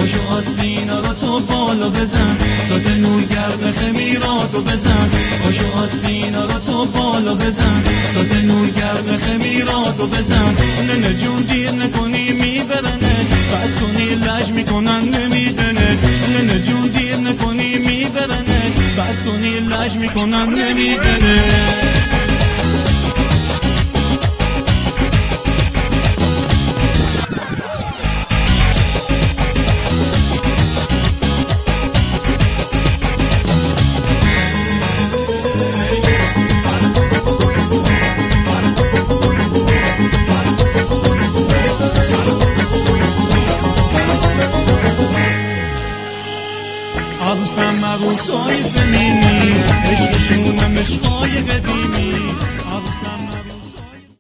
پاشو آستینا رو تو بالا بزن تا تنور گرم خمیراتو بزن پاشو آستینا رو تو بالا بزن تا تنور گرم خمیراتو بزن ننه جون دیر نکنی میبرنه بس کنی لج میکنن نمیدنه ننه جون دیر نکنی میبرنه بس کنی لج میکنن نمیدنه عروسم عروسای زمینی عشقشونم عشقای قدیمی